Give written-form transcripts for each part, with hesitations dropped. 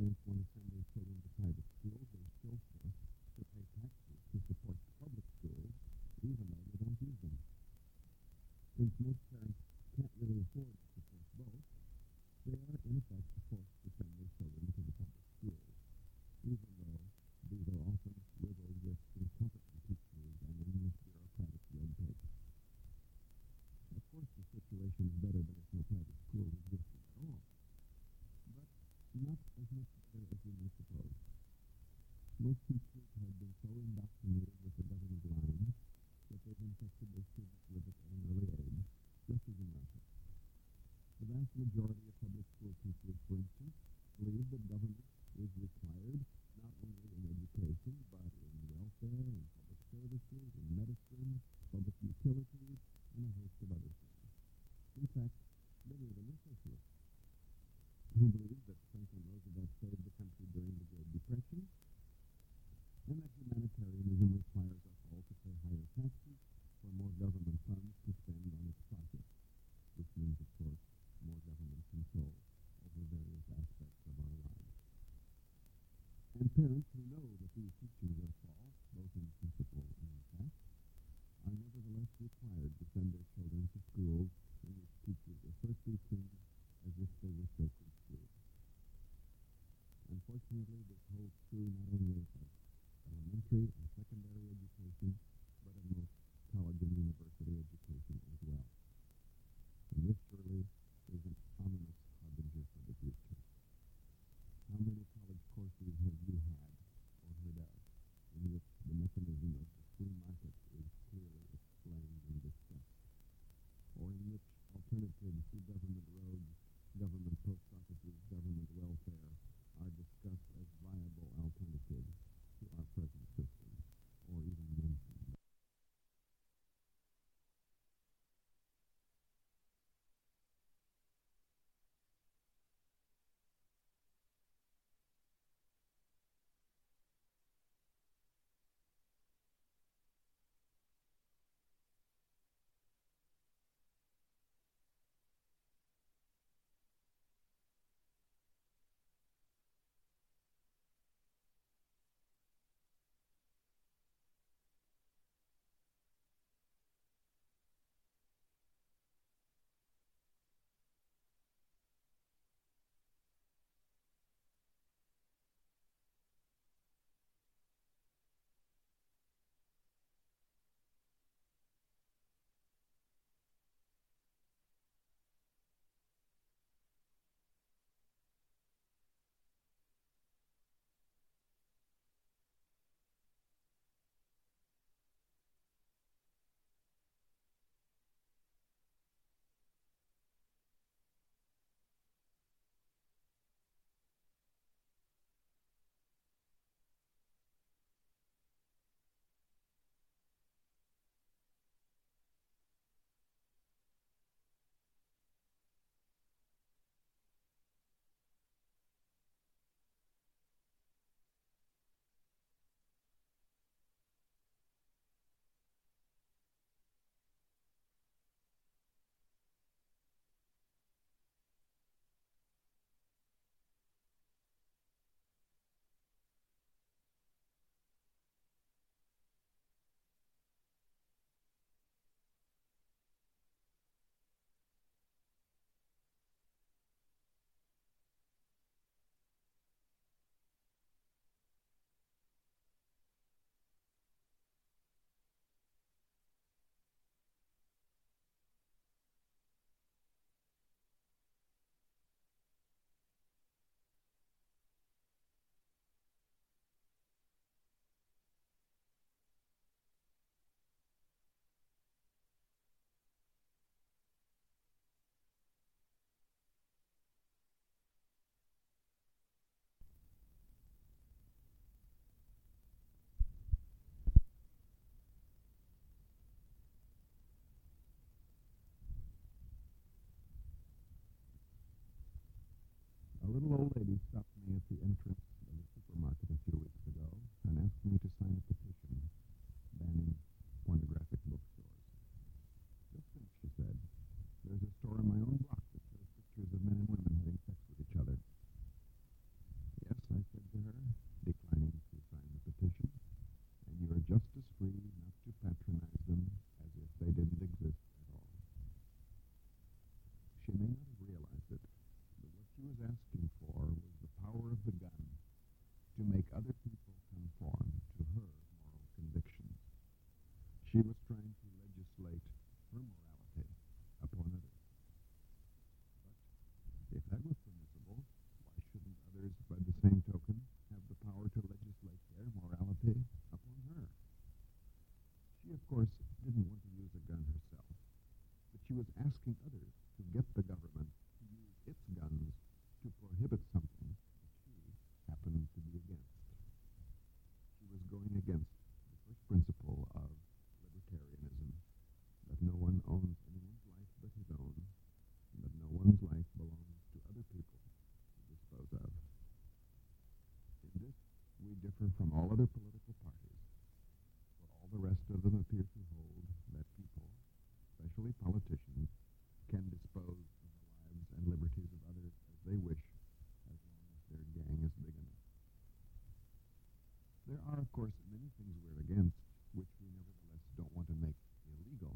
parents want to send their children to private schools, they're still forced to pay taxes to support the public schools, even though they don't use them. Since most parents can't really afford to support both, they are in effect forced to send their children to the public schools, even though these are often riddled with incompetent teachers and endless bureaucratic red tape. Of course, the situation is better than if no private schools existed at all, but not as much better as we might suppose. Most teachers have been so indoctrinated with the government lines that they've infected their students with it at an early age, just as in Russia. The vast majority of public school teachers, for instance, believe that government is required not only in education, but in welfare, in public services, in medicine, public utilities, and a host of other things. In fact, many of them are socialists, who believe that Franklin Roosevelt saved the country during the Great Depression, and that humanitarianism requires us all to pay higher taxes for more government funds to spend on its projects, which means, of course, more government control over various aspects of our lives. And parents who know that these teachings are false, both in principle and in fact, are nevertheless required to send their children to schools in which teachers assert these things as if they were sacred truths. Unfortunately, this holds true not only of elementary and secondary education, but of most college and university education as well. And this surely is an ominous harbinger for the future. How many college courses have you had or heard of in which the mechanism of the free market is clearly explained and discussed, or in which alternatives to government roads, government post offices, government welfare are discussed as viable alternatives to our present system, or even mentioned? A little old lady stopped me at the entrance of the supermarket a few weeks ago and asked me to sign a petition banning pornographic bookstores. Just think, she said, there's a store on my own block that shows pictures of men and women having sex with each other. Yes, she was trying to legislate her morality upon others. But if that was permissible, why shouldn't others, by the same token, have the power to legislate their morality upon her? She, of course, didn't want to use a gun herself, but she was asking others to get the government to use its guns to prohibit something that she happened to be against. She was going against the first principle of libertarianism, that no one owns anyone's life but his own, and that no one's life belongs to other people to dispose of. In this, we differ from all other political parties, for all the rest of them appear to hold that people, especially politicians, can dispose of the lives and liberties of others as they wish, as long as their gang is big enough. There are, of course, many things we're against, which we nevertheless don't want to make illegal.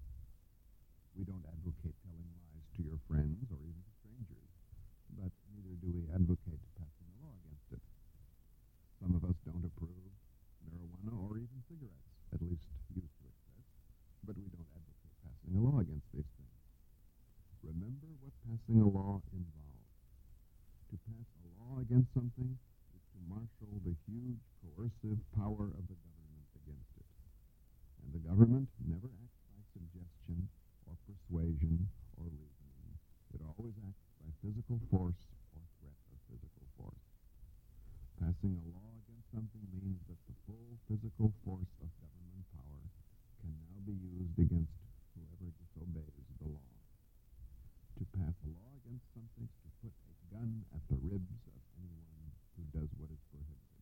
We don't advocate telling lies to your friends or even to strangers, but neither do we advocate passing a law against it. Some of us don't approve marijuana or even cigarettes, at least used to excess, but we don't advocate passing a law against these things. Remember what passing a law involves. To pass a law against something is to marshal the huge coercive power of the government against it. And the government never acts by suggestion or persuasion or reasoning. It always acts by physical force or threat of physical force. Passing a law against something means that the full physical force of government power can now be used against whoever disobeys the law. To pass a law against something is to put a gun at the ribs of anyone who does what is prohibited.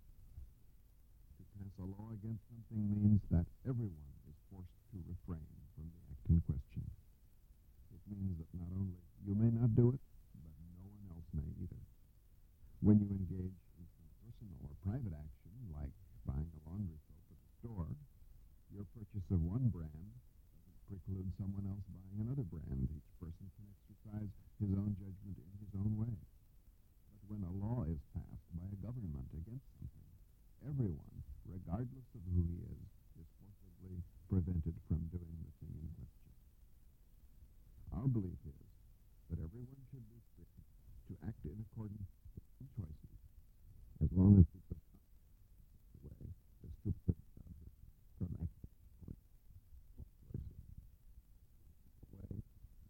To pass a law against something means that everyone is forced to refrain from the act in question. It means that not only you may not do it, but no one else may either. When you engage in some personal or private action, like buying a laundry soap at the store, your purchase of one brand doesn't preclude someone else buying another brand. Each person can exercise his own judgment in his own way. But when a law is passed by a government against something, everyone, regardless of who he is forcibly prevented from doing the thing in question. Our belief is that everyone should be free to act in accordance with their own choices, as long as it does not the way as to prevent others from acting according to their choices. The way is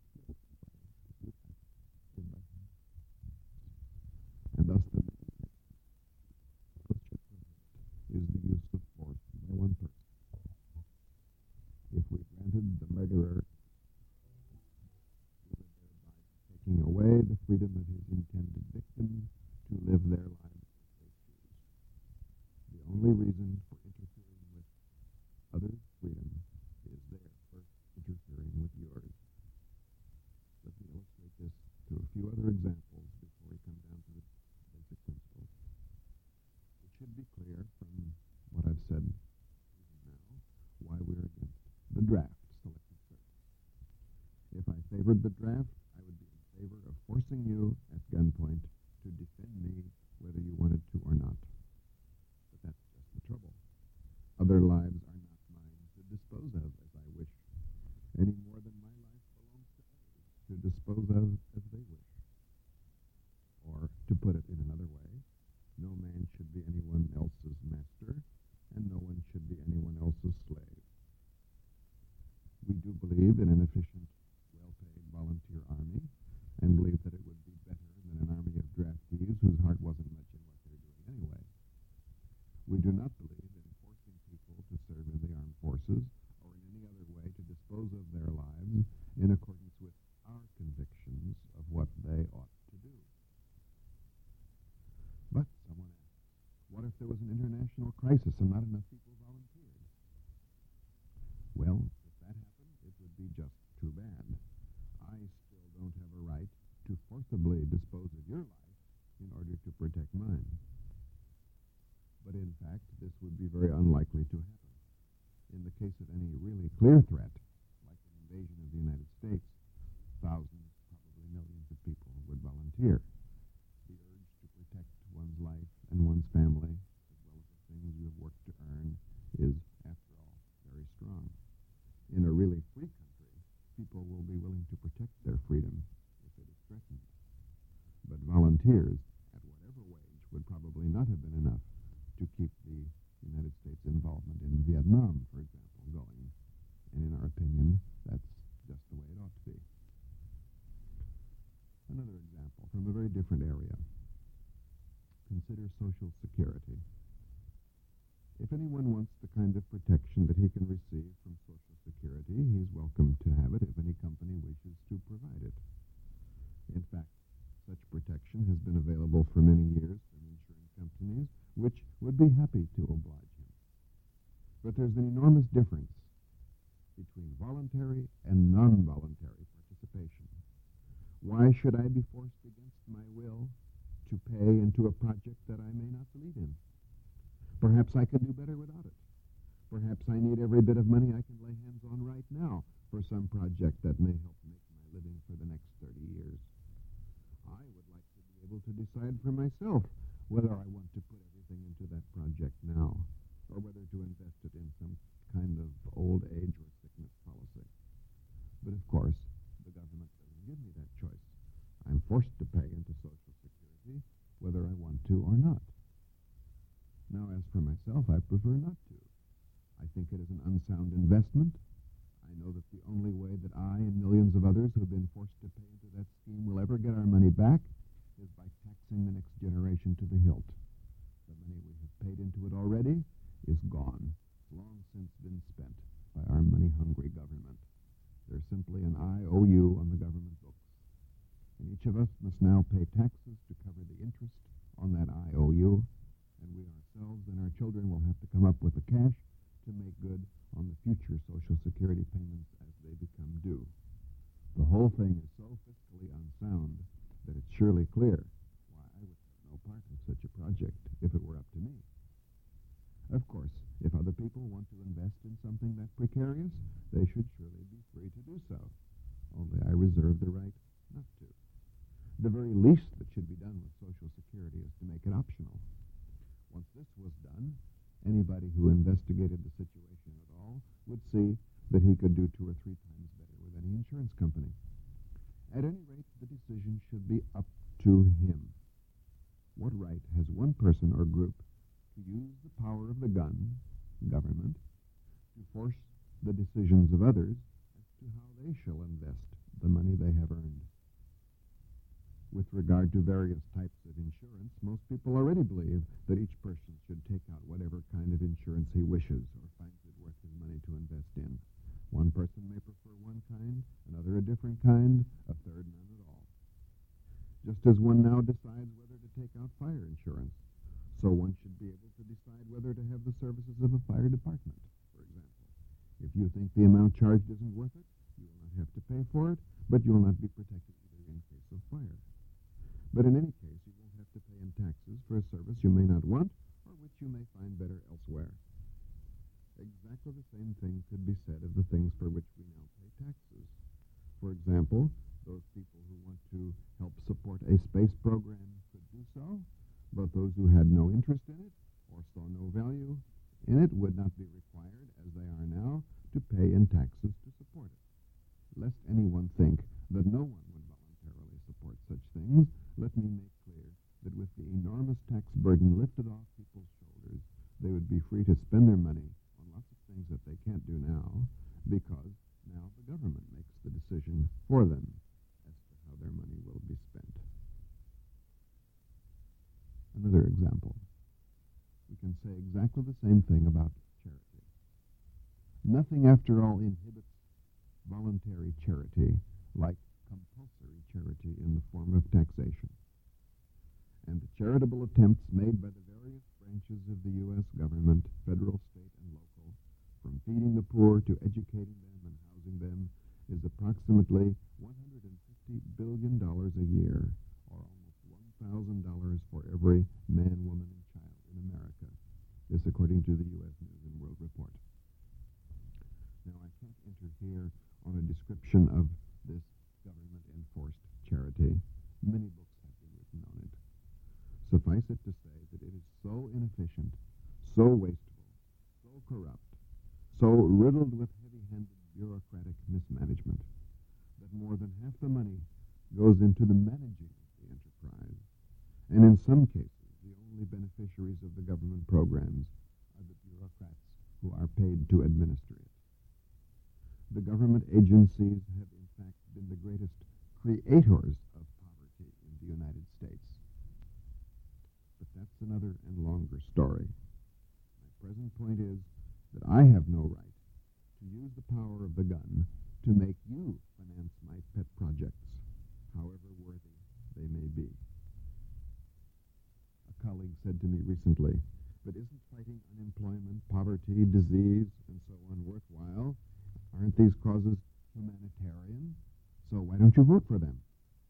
and thus the main thing is the use of force by one person. If we granted the murderer, we would thereby be taking away the freedom of his intended victims to live their lives as they choose. The only reason for interfering with others' freedom is their first interfering with yours. Let me illustrate this through a few other examples before we come down to the basic principles. It should be clear from what I've said even now why we're against the draft selective service. If I favored the draft, I would be in favor of forcing you at gunpoint to defend me whether you wanted to or not. But that's just the trouble. Other lives are not mine to dispose of as I wish, any more than my life belongs to others to dispose of as they wish. Or, to put it in another way, no man should be anyone else's master, and no one should be anyone else's slave. We do believe in an efficient, well-paid volunteer army, and believe that it would be better than an army of draftees whose heart wasn't much in what they're doing anyway. We do not believe in forcing people to serve in the armed forces or in any other way to dispose of their lives in accordance with our convictions of what they ought to do. But someone asks, what if there was an international crisis and not enough people volunteered? Well, if that happened, it would be just too bad. I still don't have a right to forcibly dispose of your life in order to protect mine. But in fact, this would be very unlikely to happen. In the case of any really clear threat, like an invasion of the United States, thousands, probably millions of people would volunteer. The urge to protect one's life and one's family, as well as the things you have worked to earn, is, after all, very strong. consider Social Security. If anyone wants the kind of protection that he can receive from Social Security, he's welcome to have it if any company wishes to provide it. In fact, such protection has been available for many years from insurance companies, which would be happy to oblige him. But there's an enormous difference between voluntary and non-voluntary participation. Why should I be forced against my will to pay into a project that I may not believe in? Perhaps I could do better without it. Perhaps I need every bit of money I can lay hands on right now for some project that may help make my living for the next 30 years. I would like to be able to decide for myself whether I want to put everything into that project now or whether to invest it in some kind of old age or sickness policy. But of course, the government doesn't give me that choice. I'm forced to pay into Social Security whether I want to or not. Now, as for myself, I prefer not to. I think it is an unsound investment. I know that the only way that I and millions of others who have been forced to pay into that scheme will ever get our money back is by taxing the next generation to the hilt. The money we have paid into it already is gone, long since been spent by our money-hungry government. There's simply an IOU on the government books. And each of us must now pay taxes to cover the interest on that IOU, and we ourselves and our children will have to come up with the cash to make good on the future Social Security payments as they become due. The whole thing is so fiscally unsound that it's surely clear why I would have no part of such a project if it were up to me. Of course, if other people want to invest in something that precarious, they should surely be free to do so. Only I reserve the right not to. The very least that should be done with Social Security is to make it optional. Once this was done, anybody who investigated the situation at all would see that he could do 2 or 3 times better with any insurance company. At any rate, the decision should be up to him. What right has one person or group to use the power of the gun, government, to force the decisions of others as to how they shall invest the money they have earned? With regard to various types of insurance, most people already believe that each person should take out whatever kind of insurance he wishes or finds it worth his money to invest in. One person may prefer one kind, another a different kind, a third none at all. Just as one now decides whether to take out fire insurance, so one should be able to decide whether to have the services of a fire department, for example. If you think the amount charged isn't worth it, you will not have to pay for it, but you will not be protected either in case of fire. But in any case, you won't have to pay in taxes for a service you may not want or which you may find better elsewhere. Exactly the same thing could be said of the things for which we now pay taxes. For example, those people who want to help support a space program could do so, but those who had no interest in it or saw no value in it would not be required, as they are now, to pay in taxes to support it. Lest anyone think that no one would voluntarily support such things, let me make clear that with the enormous tax burden lifted off people's shoulders, they would be free to spend their money on lots of things that they can't do now, because now the government makes the decision for them as to how their money will be spent. Another example. We can say exactly the same thing about charity. Nothing, after all, inhibits voluntary charity like compulsory charity in the form of taxation. And the charitable attempts made by the various branches of the U.S. government, federal, state, and local, from feeding the poor to educating them and housing them, is approximately $150 billion a year, or almost $1,000 for every man, woman, and child in America. This according to the U.S. News and World Report. Now, I can't enter here on a description of this government-enforced charity. Many books have been written on it. Suffice it to say that it is so inefficient, so wasteful, so corrupt, so riddled with heavy-handed bureaucratic mismanagement, that more than half the money goes into the managing of the enterprise, and in some cases, the only beneficiaries of the government programs are the bureaucrats who are paid to administer it. The government agencies have in fact been the greatest creators of poverty in the United States. But that's another and longer story. My present point is that I have no right to use the power of the gun to make you finance my pet projects, however worthy they may be. A colleague said to me recently, but isn't fighting unemployment, poverty, disease, and so on worthwhile? Aren't these causes humanitarian? So why don't you vote for them?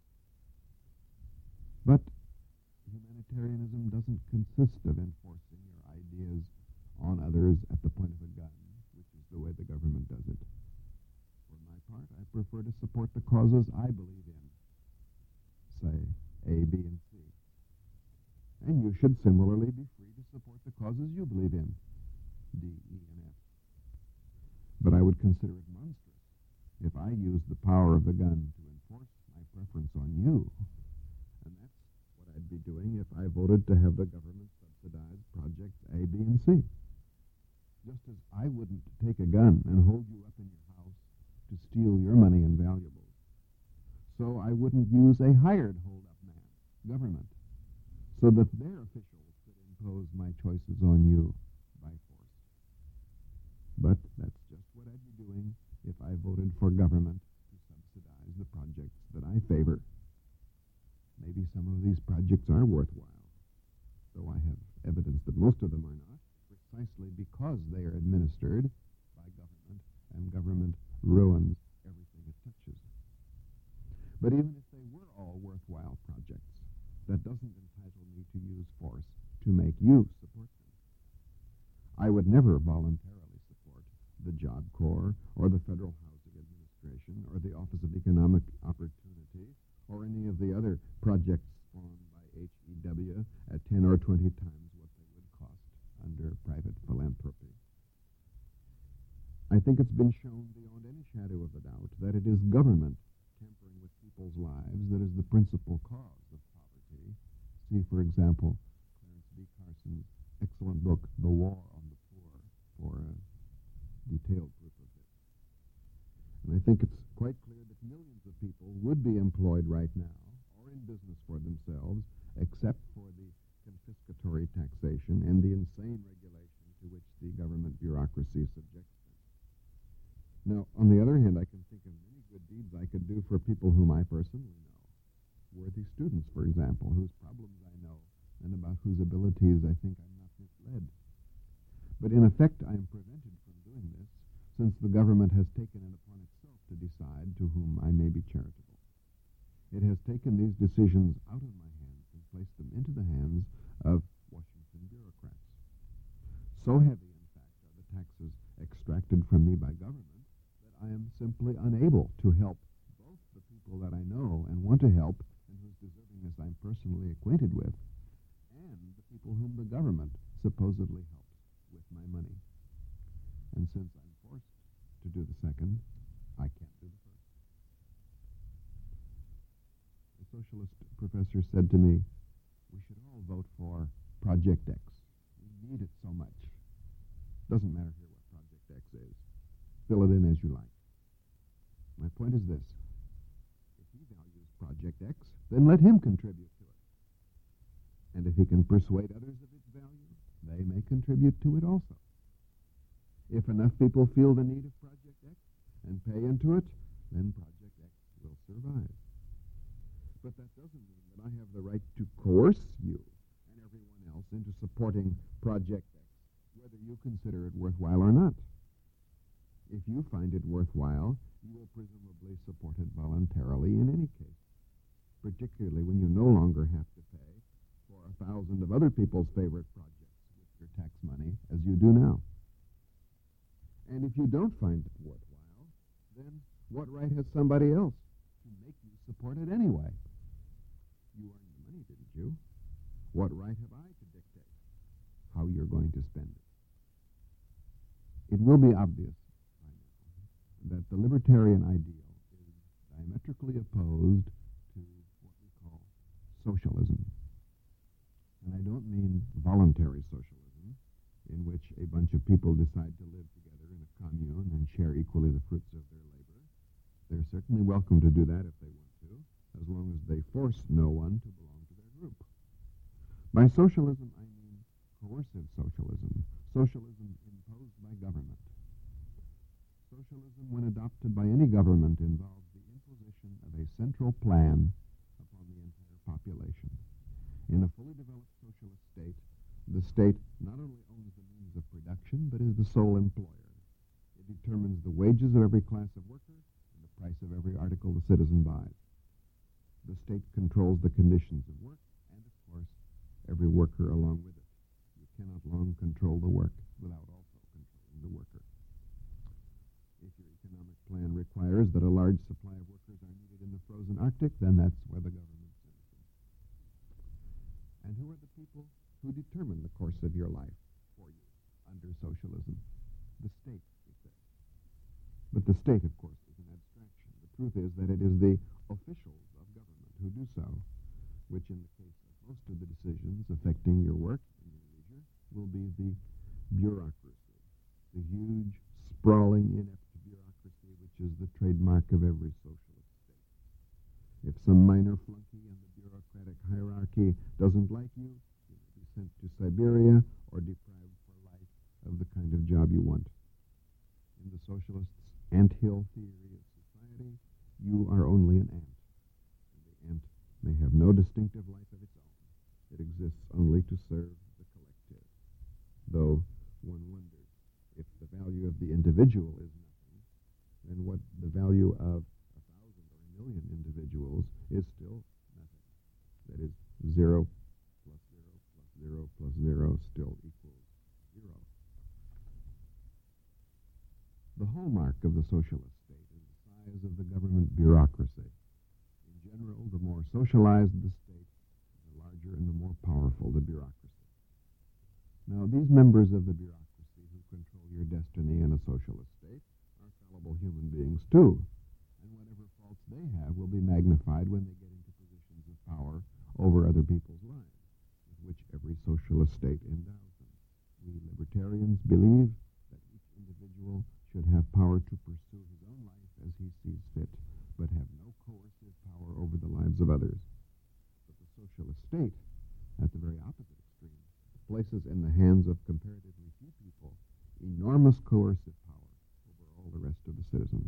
But humanitarianism doesn't consist of enforcing your ideas on others at the point of a gun, which is the way the government does it. For my part, I prefer to support the causes I believe in, say A, B, and C. And you should similarly be free to support the causes you believe in, D, E, and F. But I would consider it monstrous if I used the power of the gun to enforce my preference on you. And that's what I'd be doing if I voted to have the government subsidize projects A, B, and C. Just as I wouldn't take a gun and hold you up in your house to steal your money and valuables, so I wouldn't use a hired hold-up man, government, so that their officials could impose my choices on you by force. But that's just what I'd be doing if I voted for government to subsidize the projects that I favor. Maybe some of these projects are worthwhile, though I have evidence that most of them are not, precisely because they are administered by government, and government ruins everything it touches. But even if they were all worthwhile projects, that doesn't entitle me to use force to make you support them. I would never voluntarily support the Job Corps or the Federal Housing Administration or the Office of Economic Opportunity or any of the other projects spawned by HEW at 10 or 20 times what they would cost under private philanthropy. I think it's been shown beyond any shadow of a doubt that it is government tampering with people's lives that is the principal cause of poverty. See, for example, Clarence B. Carson's excellent book, The War on the Poor, for a detailed proof of this. And I think it's quite clear that millions of people would be employed right now or in business for themselves, except for the confiscatory taxation and the insane regulation to which the government bureaucracy subjects them. Now, on the other hand, I can think of many good deeds I could do for people whom I personally know. Worthy students, for example, whose problems I know and about whose abilities I think I'm not misled. But in effect, I am prevented from doing this, since the government has taken it upon itself to decide to whom I may be charitable. It has taken these decisions out of my hands and placed them into the hands of Washington bureaucrats. So heavy, in fact, are the taxes extracted from me by government that I am simply unable to help both the people that I know and want to help and whose deservingness I'm personally acquainted with, and the people whom the government supposedly helps with my money. And since I'm forced to do the second, I can't do the first. A socialist professor said to me, we should all vote for Project X. We need it so much. Doesn't matter here what Project X is. Fill it in as you like. My point is this. If he values Project X, then let him contribute to it. And if he can persuade others of its value, they may contribute to it also. If enough people feel the need of Project X and pay into it, then Project X will survive. But that doesn't mean that I have the right to coerce you and everyone else into supporting Project X, whether you consider it worthwhile or not. If you find it worthwhile, you will presumably support it voluntarily in any case, particularly when you no longer have to pay for 1,000 of other people's favorite projects with your tax money, as you do now. And if you don't find it worthwhile, then what right has somebody else to make you support it anyway? You earned the money, didn't you? What right have I to dictate how you're going to spend it? It will be obvious by now that the libertarian ideal is diametrically opposed to what we call socialism. And I don't mean voluntary socialism, in which a bunch of people decide to live together in a commune and share equally the fruits of their labor. They're certainly welcome to do that if they want to, as long as they force no one to belong to their group. By socialism, I mean coercive socialism, socialism imposed by government. Socialism, when adopted by any government, involves the imposition of a central plan upon the entire population. In a fully developed socialist state, the state not only owns the means of production, but is the sole employer. It determines the wages of every class of worker and the price of every article the citizen buys. The state controls the conditions of work and, of course, every worker along with it. You cannot long control the work without also controlling the worker. If your economic plan requires that a large supply of workers are needed in the frozen Arctic, then that's where the government sends them. And who are the people who determine the course of your life for you under socialism? The state, we say. But the state, of course, is an abstraction. The truth is that it is the officials of government who do so, which in the case of most of the decisions affecting your work and your leisure will be the bureaucracy, the huge, sprawling, inept bureaucracy which is the trademark of every socialist state. If some minor flunky in the bureaucratic hierarchy doesn't like you, you will be sent to Siberia or deprived for life of the kind of job you want. In the socialists' anthill theory of society, you are only an ant. And the ant may have no distinctive life of its own. It exists only to serve the collective. Though one wonders if the value of the individual is nothing, then what the value of 1,000 or 1,000,000 individuals is still nothing. That is, 0 plus 0 plus 0 plus 0 still equals 0. The hallmark of the socialist state is the size of the government bureaucracy. In general, the more socialized the state, the larger and the more powerful the bureaucracy. Now, these members of the bureaucracy who control your destiny in a socialist state are fallible human beings too, and whatever faults they have will be magnified when they get into positions of power over other people's lives, with which every socialist state endows them. We libertarians believe that each individual should have power to pursue his own life as he sees fit, but have no coercive power over the lives of others. But the socialist state, at the very opposite extreme, places in the hands of comparatively few people enormous coercive power over all the rest of the citizens.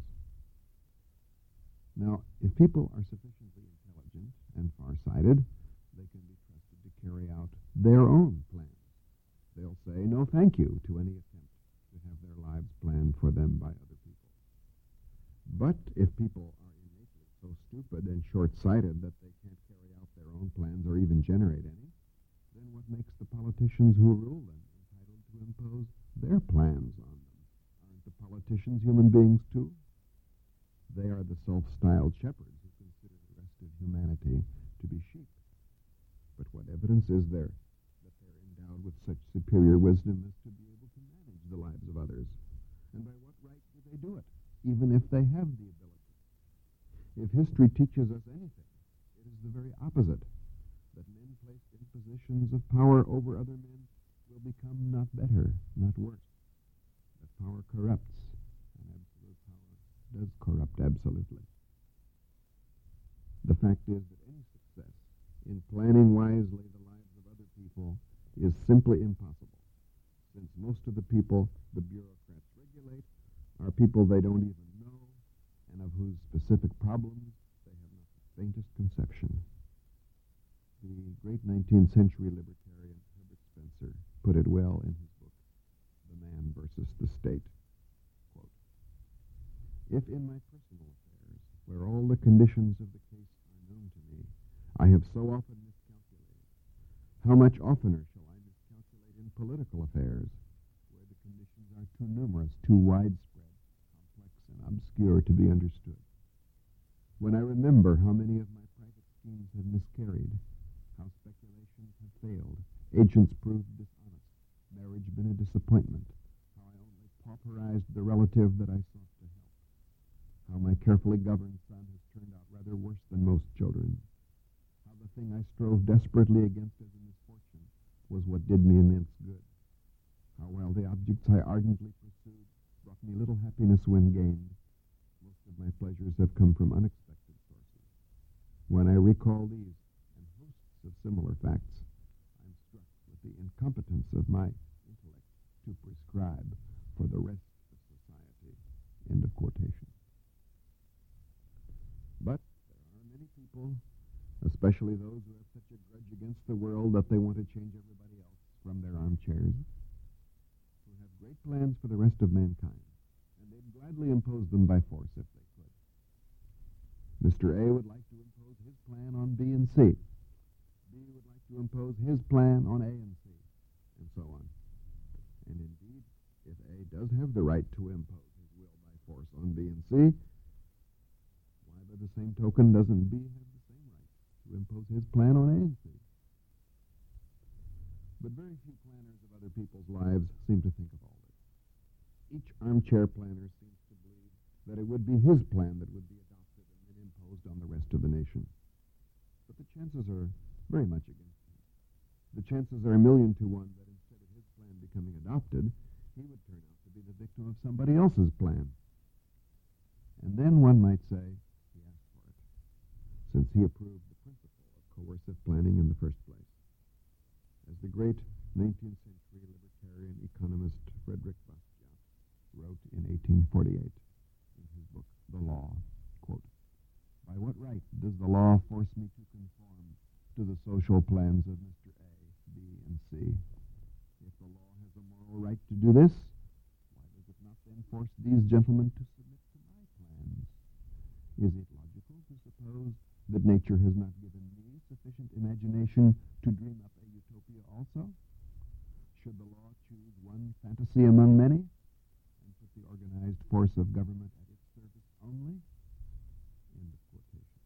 Now, if people are sufficiently intelligent and far-sighted, they can be trusted to carry out their own plans. They'll say no thank you to any attempt to have their lives planned for them by other people. But if people are innately so stupid and short-sighted that they can't carry out their own plans or even generate any, then what makes the politicians who rule them entitled to impose their plans on them? Aren't the politicians human beings too? They are the self-styled shepherds who consider the rest of humanity to be sheep. But what evidence is there that they're endowed with such superior wisdom as to be able to manage the lives of others? And by what right do they do it, even if they have the ability? If history teaches us anything, it is the very opposite, that men placed in positions of power over other men will become not better, not worse. That power corrupts, and absolute power does corrupt absolutely. The fact is that any success in planning wisely the lives of other people is simply impossible, since most of the people the bureaucrats regulate are people they don't even know and of whose specific problems they have not the faintest conception. The great 19th century libertarian Herbert Spencer put it well in his book, The Man versus the State. Quote, "If in my personal affairs, where all the conditions of the case are known to me, I have so often miscalculated, how much oftener shall I miscalculate in political affairs, where the conditions are too numerous, too widespread, complex, and obscure to be understood? When I remember how many of my private schemes have miscarried, how speculations have failed, agents proved dishonest, marriage been a disappointment, how I only pauperized the relative that I sought to help, how my carefully governed son has turned out rather worse than most children, how the thing I strove desperately against as a misfortune was what did me immense good, how while the objects I ardently pursued brought me little happiness when gained, most of my pleasures have come from unexpected sources. When I recall these and hosts of similar facts, I'm competence of my intellect to prescribe for the rest of society. End of quotation. But there are many people, especially those who have such a grudge against the world that they want to change everybody else from their armchairs, who have great plans for the rest of mankind, and they'd gladly impose them by force if they could. Mr. A would like to impose his plan on B and C. B would like to impose his plan on A and C, and so on. And indeed, if A does have the right to impose his will by force on B and C, why, by the same token, doesn't B have the same right to impose his plan on A and C? But very few planners of other people's lives seem to think of all this. Each armchair planner seems to believe that it would be his plan that would be adopted and then imposed on the rest of the nation. But the chances are very much against him. The chances are 1,000,000 to 1 that instead of his plan becoming adopted, he would turn out to be the victim of somebody else's plan. And then one might say he asked for it, since he approved the principle of coercive planning in the first place. As the great 19th century libertarian economist Frederick Bastiat wrote in 1848 in his book, The Law, quote, "By what right does the law force me to conform to the social plans of Mr. A, B, and C? If the law has a moral right to do this, why does it not then force these gentlemen to submit to my plans? Is it logical to suppose that nature has not given me sufficient imagination to dream up a utopia also? Should the law choose one fantasy among many and put the organized force of government at its service only?" End of quotation.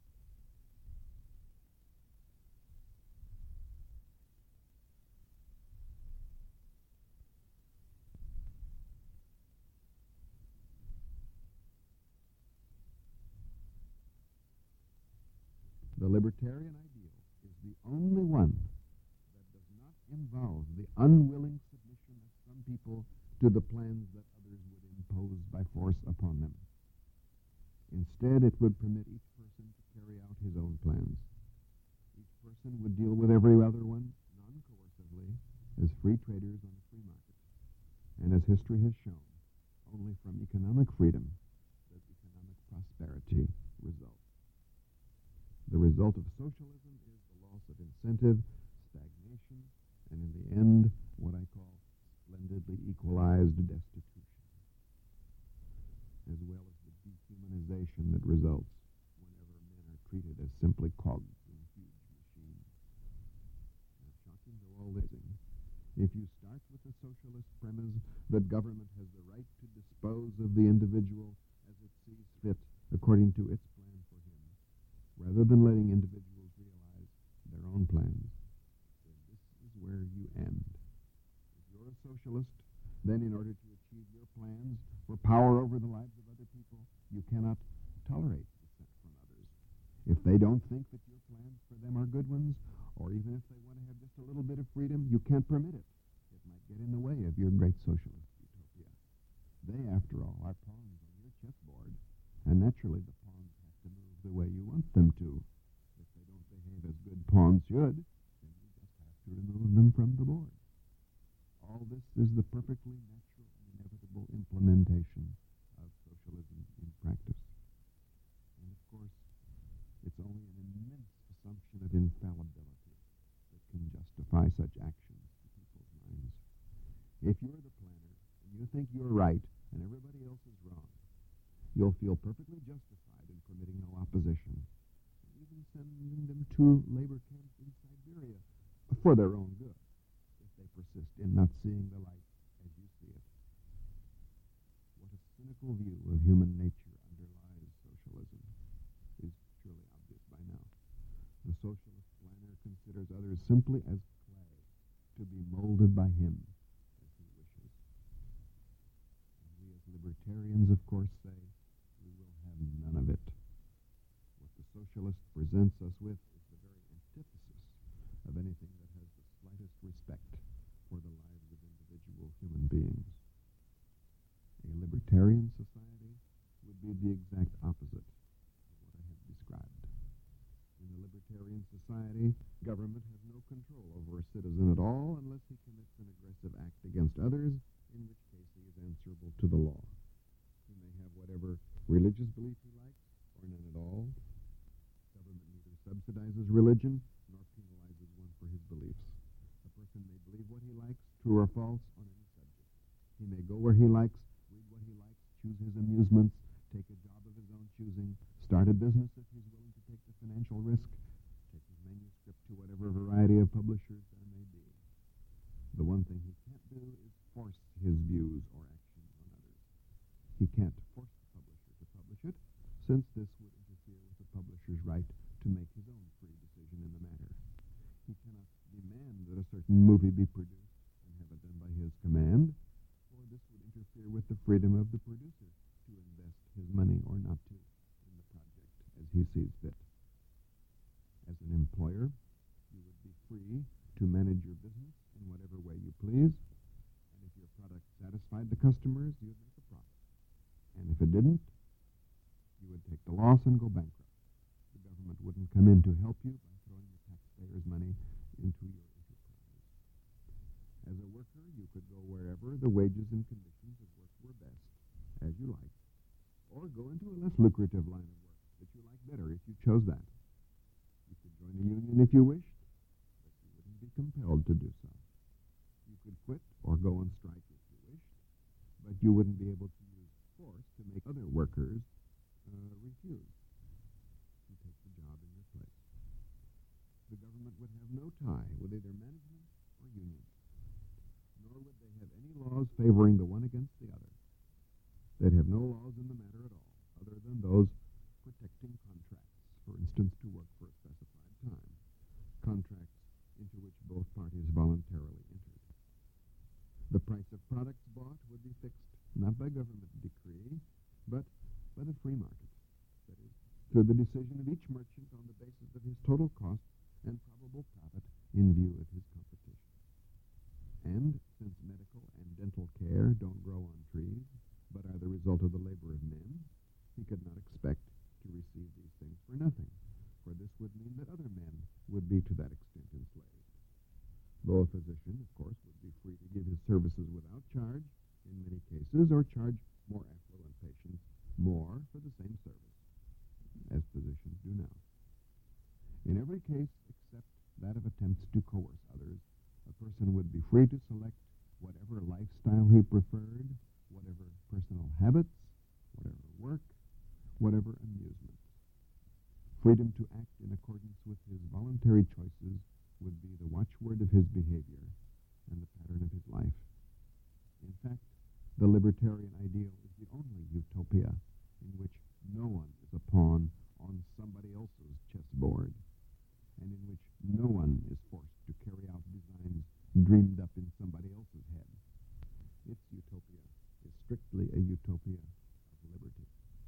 The libertarian ideal is the only one that does not involve the unwilling submission of some people to the plans that others would impose by force upon them. Instead, it would permit each person to carry out his own plans. Each person would deal with every other one non-coercively as free traders on a free market. And as history has shown, only from economic freedom does economic prosperity result. The result of socialism is the loss of incentive, stagnation, and in the end, what I call splendidly equalized destitution, as well as the dehumanization that results whenever men are treated as simply cogs in huge machines. Now, shocking though all this is, if you start with the socialist premise that government has the right to dispose of the individual as it sees fit according to its plan for him, rather than letting individuals realize their own plans, then this is where you end. If you're a socialist, then in order to achieve your plans for power over the lives of other people, you cannot tolerate dissent from others. If they don't think that your plans for them are good ones, or even if they want to have just a little bit of freedom, you can't permit it. It might get in the way of your great socialist utopia. They, after all, are pawns on your chessboard, and naturally the pawns have to move the way you want them to. If they don't behave as good pawns should, then you just have to remove them from the board. All this is the perfectly natural and inevitable implementation of socialism in practice. And of course, it's only an immense assumption of infallibility that can justify such actions to people's minds. If you're the planner and you think you're right and everybody else is wrong, you'll feel perfectly justified in permitting no opposition, and even sending them to labor camps in Siberia for their own good, if they persist in not seeing the light as you see it. What a cynical view of human nature underlies socialism is surely obvious by now. The socialist planner considers others simply as clay to be molded by him as he wishes. And we as libertarians, of course, say we will have none of it. What the socialist presents us with is the very antithesis of anything that has the slightest respect for the lives of individual human beings. A libertarian society would be the exact opposite of what I have described. In a libertarian society, government has no control over a citizen at all unless he commits against others, in which case he is answerable to the law. He may have whatever religious belief he likes, or none at all. Government neither subsidizes religion nor penalizes one for his beliefs. A person may believe what he likes, true or false, on any subject. He may go where he likes, read what he likes, choose his amusements, take a job of his own choosing, start a business if he's willing to take the financial risk, take his manuscript to whatever variety of publishers there may be. The one thing he can't do is force his views or actions on others. He can't force the publisher to publish it, since this would interfere with the publisher's right to make his own free decision in the matter. He cannot demand that a certain movie be produced and have it done by his command, for this would interfere with the freedom of the producer to invest his money or not to in the project as he sees fit. As an employer, you would be free to manage your business in whatever way you please, and if your product satisfied the customers, you'd make a profit. And if it didn't, you would take the loss and go bankrupt. The government wouldn't come in to help you by throwing the taxpayers' money into your enterprise. As a worker, you could go wherever the wages and conditions of work were best, as you liked, or go into a less lucrative line of work that you like better if you chose that. You could join a union if you wished, but you wouldn't be compelled to do so. You could quit or go on strike if you wished, but you wouldn't be able to use force to make other workers refuse to take the job in your place. The government would have no tie with either management or unions, nor would they have any laws favoring the one against the other. They'd have no laws in the matter at all, other than those protecting contracts, for instance, to work for a specified time, contracts into which both parties voluntarily entered. The price of products bought would be fixed not by government decree, but by the free market, that is, through the decision of each merchant on the basis of his total cost and probable profit in view of his competition. And since medical and dental care don't grow on trees, but are the result of the labor of men, he could not expect to receive these things for nothing, for this would mean that other men would be to that extent enslaved. Though a physician, of course, would be free to give his services without charge, in many cases, or charge more affluent patients more for the same service, as physicians do now. In every case except that of attempts to coerce others, a person would be free to select whatever lifestyle he preferred, whatever personal habits, whatever work, whatever amusement. Freedom to act in accordance with his voluntary choices would be the watchword of his behavior and the pattern of his life. In fact, the libertarian ideal is the only utopia in which no one is a pawn on somebody else's chessboard, and in which no one is forced to carry out designs dreamed up in somebody else's head. Its utopia is strictly a utopia of liberty.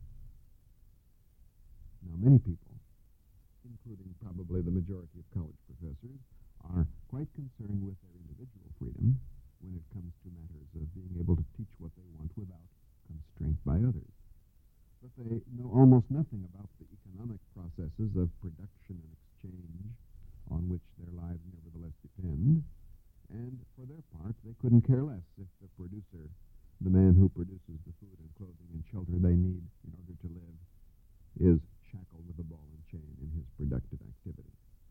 Now, many people, including probably the majority of college professors, are quite concerned with their individual freedom when it comes to matters of being able to teach what they want without constraint by others. But they know almost nothing about the economic processes of production and exchange on which their lives nevertheless depend, and for their part, they couldn't care less if the producer, the man who produces the food and clothing and shelter they need in order to live, is shackled with a ball and chain in his productive activity.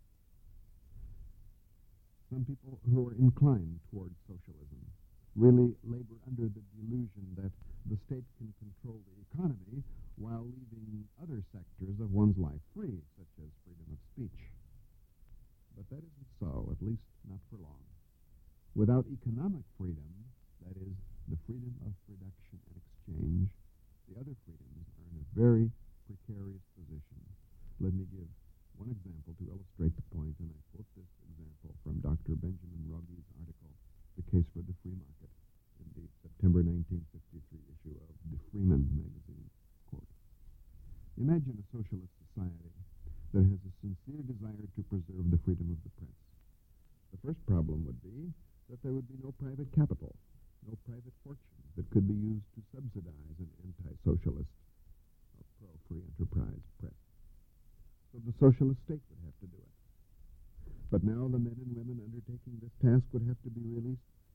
Some people who are inclined toward socialism really labor under the delusion that the state can control the economy while leaving other sectors of one's life free, such as freedom of speech. But that isn't so, at least not for long. Without economic freedom, that is, the freedom of production and exchange, the other freedoms are in a very precarious position. Let me give one example to illustrate the point, and I quote this example from Dr. Benjamin Ruggie's article, The Case for the Free Market, in the September 1953 issue of the Freeman magazine. Quote, imagine a socialist society that has a sincere desire to preserve the freedom of the press. The first problem would be that there would be no private capital, no private fortune that could be used to subsidize an anti-socialist or pro-free enterprise press. So the socialist state would have to do it. But now the men and women undertaking this task would have to be released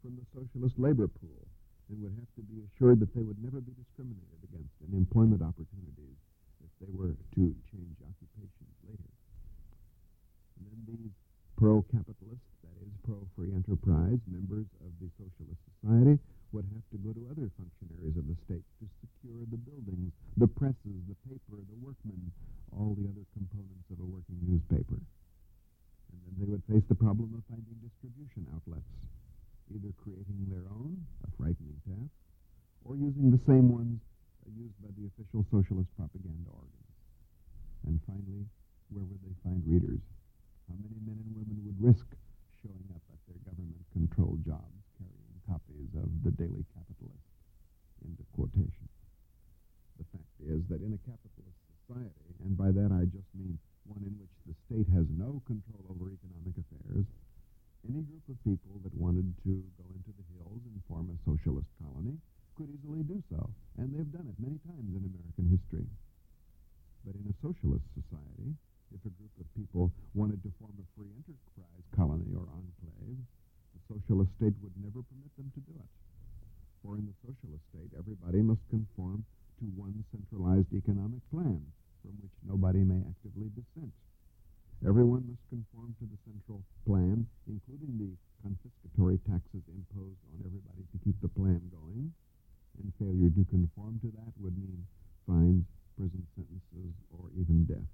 from the socialist labor pool and would have to be assured that they would never be discriminated against in employment opportunities if they were to change occupations later. And then these pro-capitalist, that is, pro-free enterprise, members of the socialist society would have to go to other functionaries of the state to secure the buildings, the presses, the paper, the workmen, all the other components of a working newspaper. And then they would face the problem of finding distribution outlets, either creating their own, a frightening task, or using the same ones used by the official socialist propaganda organs. And finally, where would they find readers? How many men and women would risk showing up at their government-controlled jobs carrying copies of the Daily Capitalist? End of quotation. The fact is that in a capitalist society, and by that I just mean one in which the state has no control over economic affairs, any group of people that wanted to go into the hills and form a socialist colony could easily do so, and they've done it many times in American history. But in a socialist society, if a group of people wanted to form a free enterprise colony or enclave, the socialist state would never permit them to do it. For in the socialist state, everybody must conform to one centralized economic plan from which nobody may actively dissent. Everyone must conform to the central plan, including the confiscatory taxes imposed on everybody to keep the plan going, and failure to conform to that would mean fines, prison sentences, or even death.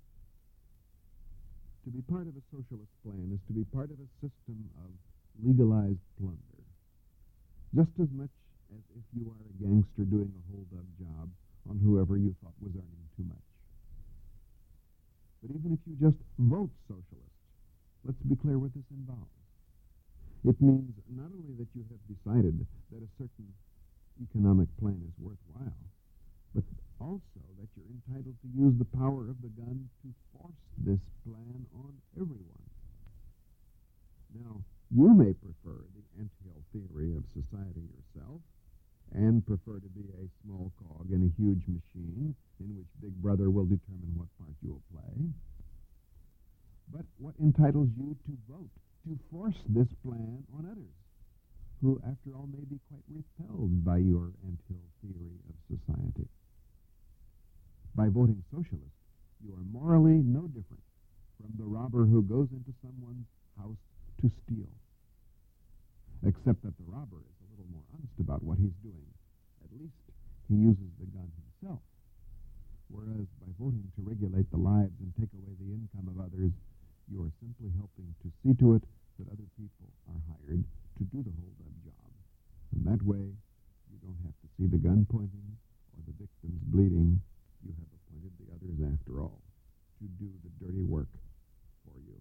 To be part of a socialist plan is to be part of a system of legalized plunder, just as much as if you are a gangster doing a hold-up job on whoever you thought was earning too much. But even if you just vote socialist, let's be clear what this involves. It means not only that you have decided that a certain economic plan is worthwhile, but also that you're entitled to use the power of the gun to force this plan on everyone. Now, you may prefer the ant-hill theory of society yourself, and prefer to be a small cog in a huge machine in which Big Brother will determine what part you will play. But what entitles you to vote, to force this plan on others, who, after all, may be quite repelled by your ant-hill theory of society? By voting socialist, you are morally no different from the robber who goes into someone's house to steal, except that the robber is a little more honest about what he's doing. At least he uses the gun himself. Whereas by voting to regulate the lives and take away the income of others, you are simply helping to see to it that other people are hired to do the hold-up job. And that way, you don't have to see the gun pointing or the victims bleeding. You have appointed the others, after all, to do the dirty work for you.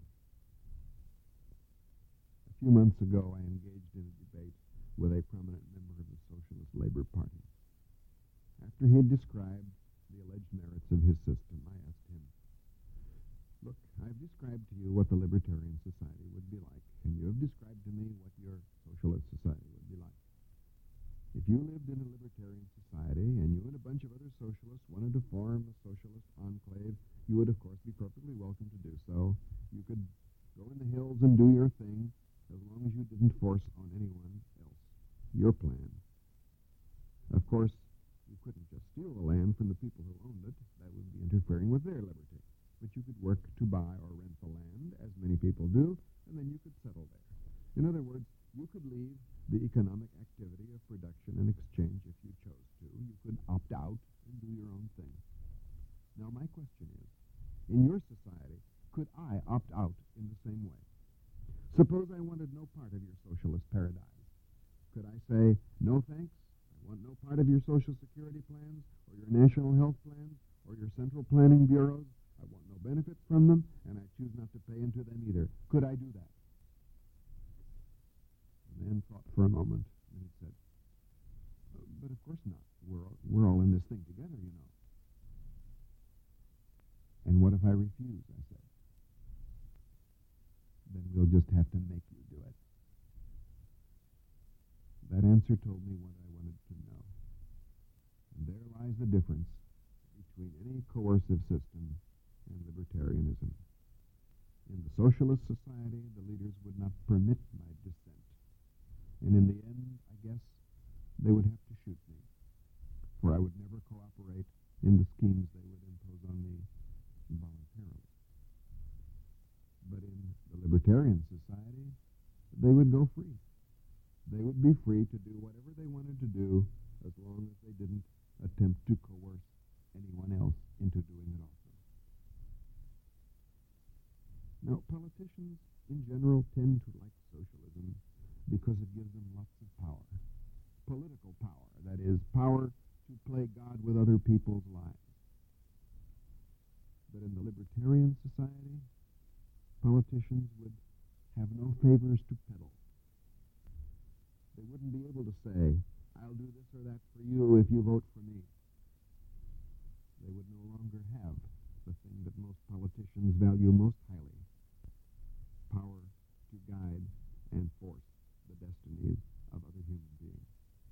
A few months ago, I engaged in a debate with a prominent member of the Socialist Labor Party. After he had described the alleged merits of his system, I asked him, "Look, I've described to you what the libertarian society would be like, and you have described to me what your socialist society would be like. If you lived in a libertarian society and you and a bunch of other socialists wanted to form a socialist enclave, you would, of course, be perfectly welcome to do so. You could go in the hills and do your thing as long as you didn't force on anyone else your plan. Of course, you couldn't just steal the land from the people who owned it. That would be interfering with their liberty. But you could work to buy or rent the land, as many people do, and then you could settle there. In other words, you could leave the economic activity of production and exchange if you chose to. You could opt out and do your own thing. Now, my question is, in your society, could I opt out in the same way? Suppose I wanted no part of your socialist paradigm. Could I say, no thanks, I want no part of your Social Security plans, or your national health plans, or your central planning bureaus? I want no benefits from them, and I choose not to pay into them either. Could I do that? The man thought for a moment, and he said, but of course not. We're all in this thing together, you know. And what if I refuse, I said. Then we'll just have to make you do it. That answer told me what I wanted to know. And there lies the difference between any coercive system and libertarianism. In the socialist society, the leaders would not permit my dissent. And in the end, I guess, they would have to shoot me, for I would never cooperate in the schemes they would impose on me voluntarily. But in the libertarian society, they would go free. They would be free to do whatever they wanted to do as long as they didn't attempt to coerce anyone else into doing it also. Now, politicians in general tend to like socialism because it gives them lots of power. Political power, that is, power to play God with other people's lives. But in the libertarian society, politicians would have no favors to peddle. They wouldn't be able to say, I'll do this or that for you if you vote for me. They would no longer have the thing that most politicians value most highly, power to guide and force the destinies of other human beings.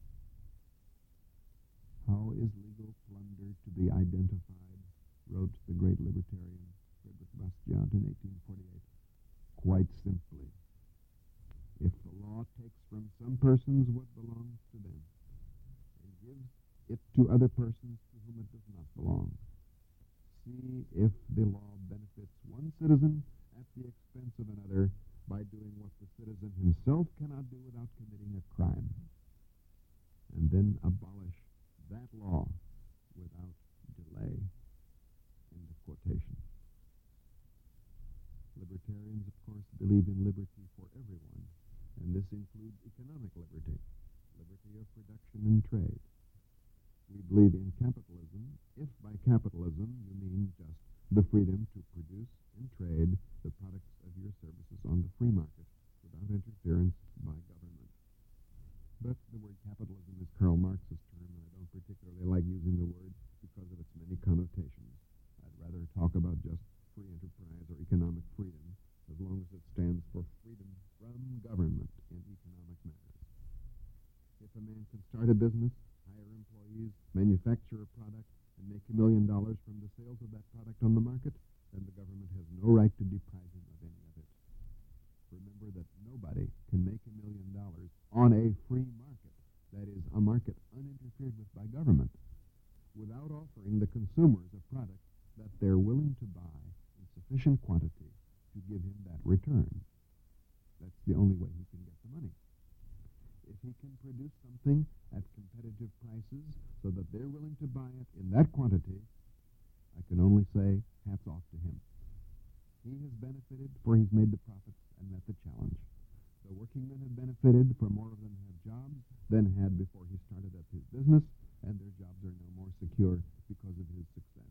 How is legal plunder to be identified, wrote the great libertarian Frederick Bastiat in 1848. Quite simply, if the law takes from some persons what belongs to them and gives it to other persons to whom it does not belong, see if the law benefits one citizen at the expense of another by doing what the citizen himself cannot do without committing a crime, and then abolish that law without delay. End of quotation. Libertarians, of course, believe in liberty for everyone, and this includes economic liberty, liberty of production and trade. We believe in capitalism if by capitalism you mean just the freedom to produce and trade the products of your services on the free market without interference by government. But the word capitalism is Karl Marx's term, and I don't particularly like using the word because of its many connotations. I'd rather talk about just free enterprise or economic freedom, as long as it stands for freedom from government in economic matters. If a man can start a business, hire employees, manufacture a product, and make $1 million from the sales of that product on the market, then the government has no right to deprive him of any of it. Remember that nobody can make $1 million on a free market, that is, a market uninterfered with by government, without offering the consumers a product that they're willing to buy in sufficient quantity to give him that return. That's the only way he can get the money. If he can produce something at competitive prices so that they're willing to buy it in that quantity, I can only say hats off to him. He has benefited, for he's made the profits and met the challenge. The working men have benefited, for more of them have jobs than had before he started up his business, and their jobs are now more secure because of his success.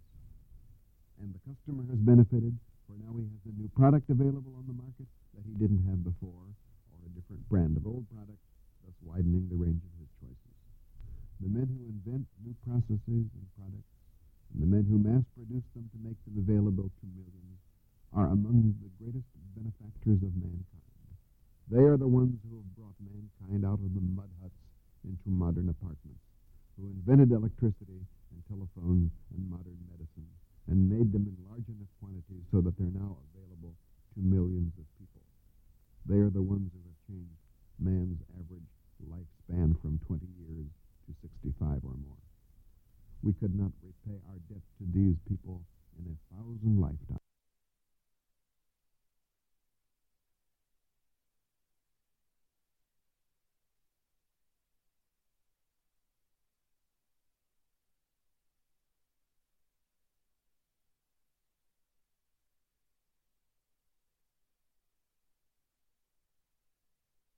And the customer has benefited, for now he has a new product available on the market that he didn't have before, or a different brand of old product, thus widening the range of his choices. The men who invent new processes and products, and the men who mass-produce them to make them available to millions, are among the greatest benefactors of mankind. They are the ones who have brought mankind out of the mud huts into modern apartments, who invented electricity and telephones and modern medicine, and made them in large enough quantities so that they're now available to millions of people. They are the ones who have changed man's average lifespan from 20 years to 65 or more. We could not